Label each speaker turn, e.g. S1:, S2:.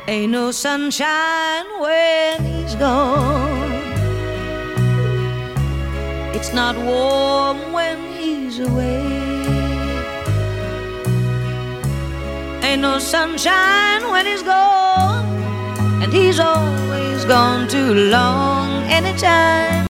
S1: Ain't no sunshine when he's gone. It's not warm when he's away. Ain't no sunshine when he's gone, and he's always gone too long anytime.